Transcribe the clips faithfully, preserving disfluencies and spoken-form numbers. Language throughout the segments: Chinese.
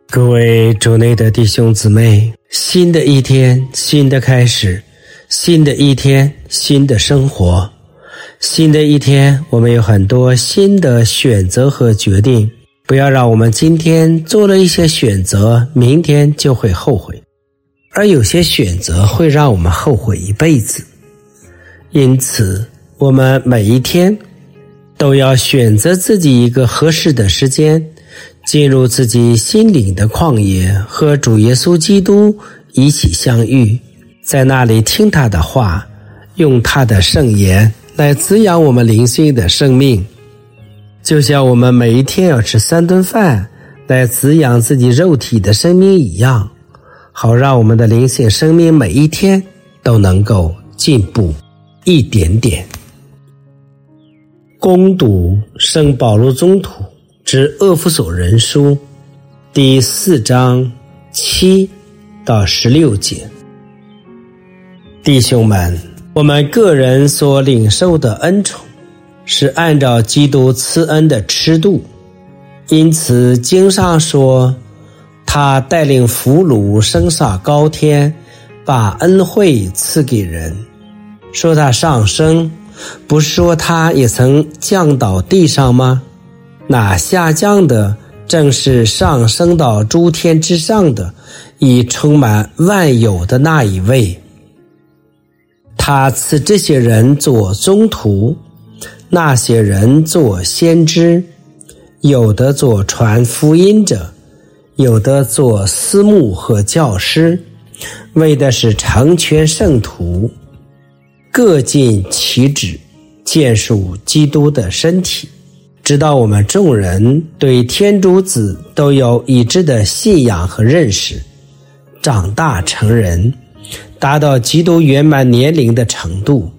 各位主内的弟兄姊妹，新的一天，新的开始，新的一天，新的生活。新的一天，我们有很多新的选择和决定，不要让我们今天做了一些选择，明天就会后悔，而有些选择会让我们后悔一辈子。因此，我们每一天都要选择自己一个合适的时间，进入自己心灵的旷野，和主耶稣基督一起相遇，在那里听他的话，用他的圣言来滋养我们灵性的生命。就像我们每一天要吃三顿饭来滋养自己肉体的生命一样，好让我们的灵性生命每一天都能够进步一点点。攻读圣保禄宗徒之厄弗所人书第四章七到十六节。弟兄们，我们个人所领受的恩宠是按照基督赐恩的尺度，因此经上说，他带领俘虏升上高天，把恩惠赐给人。说他上升，不是说他也曾降到地上吗？那下降的正是上升到诸天之上的，以充满万有的那一位。他赐这些人做宗徒，那些人做先知，有的做传福音者，有的做司牧和教师，为的是成全圣徒，各尽其职，建树基督的身体，直到我们众人对天主子都有一致的信仰和认识，长大成人，达到基督圆满年龄的程度。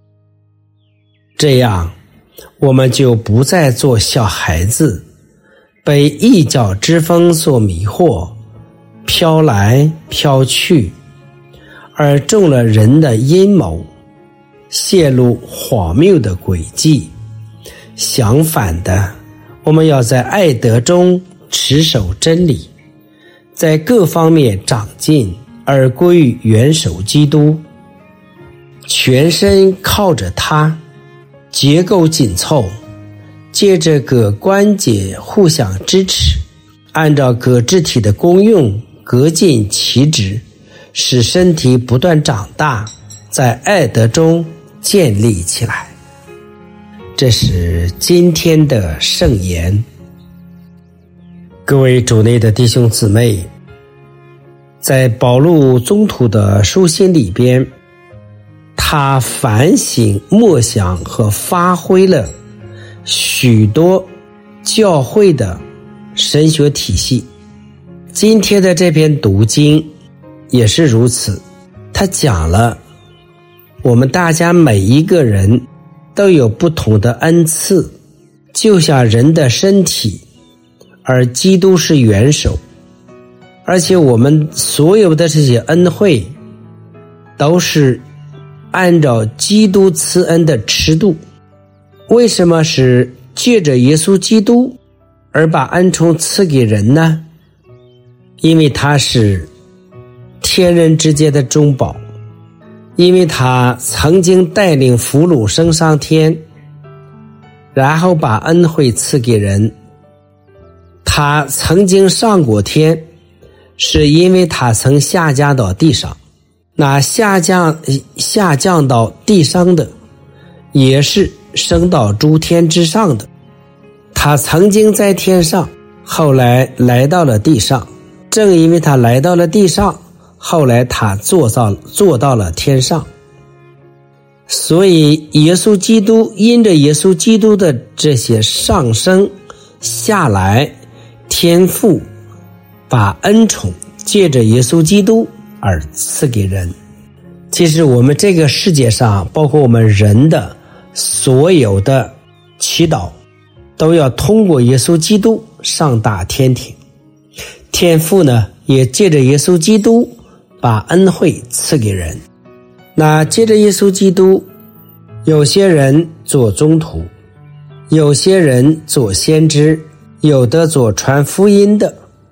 这样，我们就不再做小孩子，被异教之风所迷惑，飘来飘去，而中了人的阴谋，陷入荒谬的诡计。相反的，我们要在爱德中持守真理，在各方面长进，而归于元首基督，全身靠着他，结构紧凑，借着各关节互相支持，按照各肢体的功用各尽其职，使身体不断长大，在爱德中建立起来。这是今天的圣言。各位主内的弟兄姊妹，在保禄宗徒的书信里边，他反省默想和发挥了许多教会的神学体系。今天的这篇读经也是如此，他讲了我们大家每一个人都有不同的恩赐，就像人的身体，而基督是元首，而且我们所有的这些恩惠都是按照基督赐恩的尺度。为什么是借着耶稣基督而把恩宠赐给人呢？因为他是天人之间的中保，因为他曾经带领俘虏升上天，然后把恩惠赐给人。他曾经上过天，是因为他曾下降到地上。那下降下降到地上的，也是升到诸天之上的。他曾经在天上，后来来到了地上。正因为他来到了地上，后来他坐到坐到了天上。所以耶稣基督因着耶稣基督的这些上升下来，天父把恩宠借着耶稣基督而赐给人。其实我们这个世界上，包括我们人的所有的祈祷，都要通过耶稣基督上达天庭。天父呢，也借着耶稣基督把恩惠赐给人。那借着耶稣基督，有些人做宗徒，有些人做先知，有的做传福音的，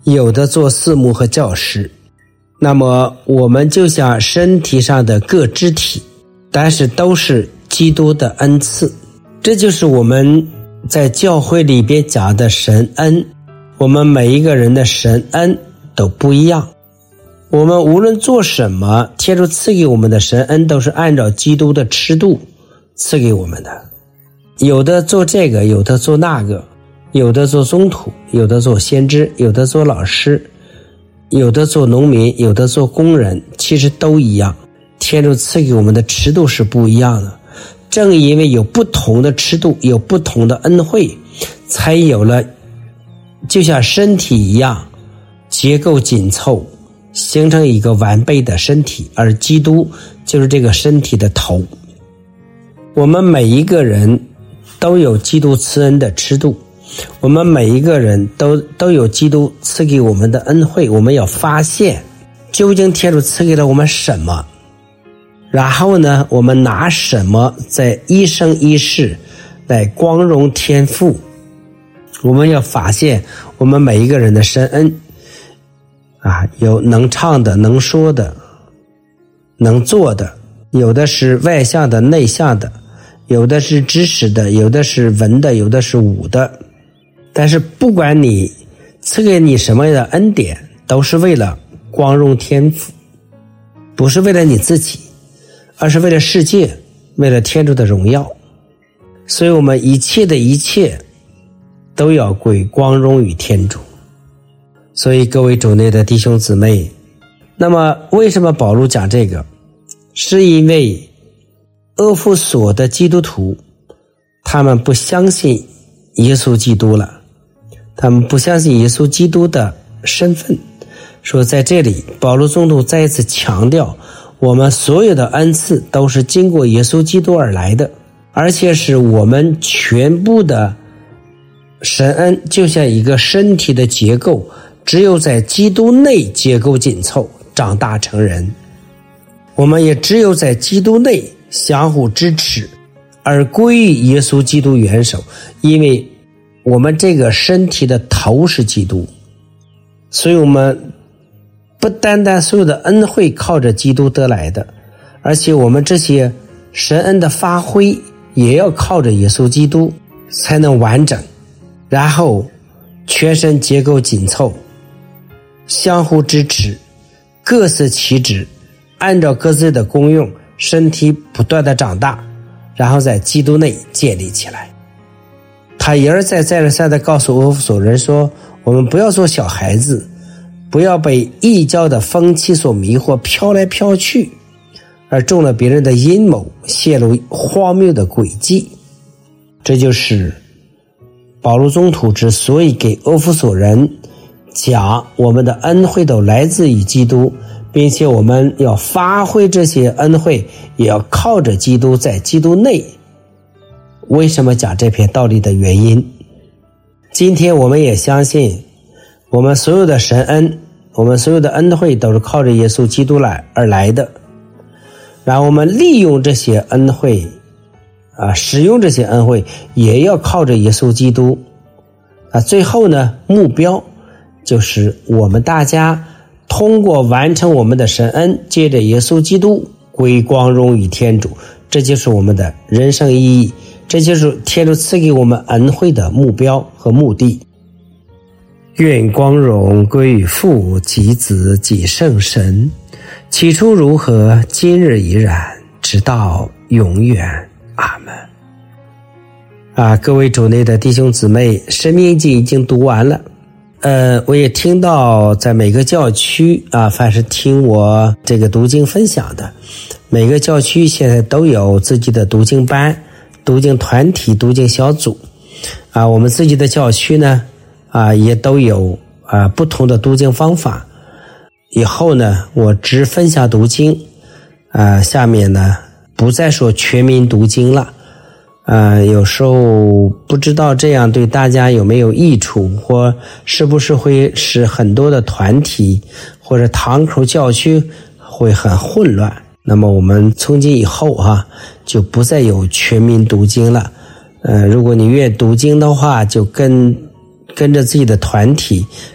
有的做司牧和教师。那么我们就像身体上的各肢体，但是都是基督的恩赐。这就是我们在教会里边讲的神恩。我们每一个人的神恩都不一样，我们无论做什么，天主赐给我们的神恩都是按照基督的尺度赐给我们的。有的做这个，有的做那个，有的做宗徒，有的做先知，有的做老师，有的做农民，有的做工人，其实都一样。天主赐给我们的尺度是不一样的，正因为有不同的尺度，有不同的恩惠，才有了就像身体一样结构紧凑，形成一个完备的身体，而基督就是这个身体的头。我们每一个人都有基督赐恩的尺度，我们每一个人都都有基督赐给我们的恩惠，我们要发现究竟天主赐给了我们什么，然后呢，我们拿什么在一生一世来光荣天父。我们要发现我们每一个人的神恩啊，有能唱的，能说的，能做的，有的是外向的，内向的，有的是知识的，有的是文的，有的是武的。但是不管你赐给你什么样的恩典，都是为了光荣天父，不是为了你自己，而是为了世界，为了天主的荣耀。所以我们一切的一切都要归光荣于天主。所以各位主内的弟兄姊妹，那么为什么保禄讲这个？是因为阿弗所的基督徒他们不相信耶稣基督了，他们不相信耶稣基督的身份。说在这里保禄宗徒再一次强调，我们所有的恩赐都是经过耶稣基督而来的，而且是我们全部的神恩就像一个身体的结构，只有在基督内结构紧凑，长大成人。我们也只有在基督内相互支持，而归于耶稣基督元首，因为我们这个身体的头是基督，所以我们不单单所有的恩惠靠着基督得来的，而且我们这些神恩的发挥也要靠着耶稣基督才能完整，然后全身结构紧凑，相互支持，各司其职，按照各自的功用，身体不断的长大，然后在基督内建立起来。他一而再再而三的告诉阿弗所人说，我们不要做小孩子，不要被异教的风气所迷惑，飘来飘去，而中了别人的阴谋，泄露荒谬的诡计。这就是保禄宗徒之所以给阿弗所人讲我们的恩惠都来自于基督，并且我们要发挥这些恩惠，也要靠着基督，在基督内。为什么讲这篇道理的原因？今天我们也相信，我们所有的神恩，我们所有的恩惠都是靠着耶稣基督来而来的。然后我们利用这些恩惠啊，使用这些恩惠，也要靠着耶稣基督啊。最后呢，目标就是我们大家通过完成我们的神恩，借着耶稣基督归光荣于天主，这就是我们的人生意义，这就是天主赐给我们恩惠的目标和目的。愿光荣归于父及子及圣神，起初如何，今日已然，直到永远。阿门。啊，各位主内的弟兄姊妹，申命记已经读完了。呃，我也听到在每个教区啊，凡是听我这个读经分享的，每个教区现在都有自己的读经班、读经团体、读经小组。啊，我们自己的教区呢，啊，也都有啊不同的读经方法。以后呢，我只分享读经，啊，下面呢不再说全民读经了。呃，有时候不知道这样对大家有没有益处，或是不是会使很多的团体或者堂口教区会很混乱。那么我们从今以后啊，就不再有全民读经了。呃，如果你愿读经的话，就跟跟着自己的团体，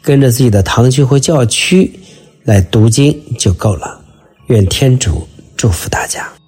跟着自己的堂区或教区来读经就够了。愿天主祝福大家。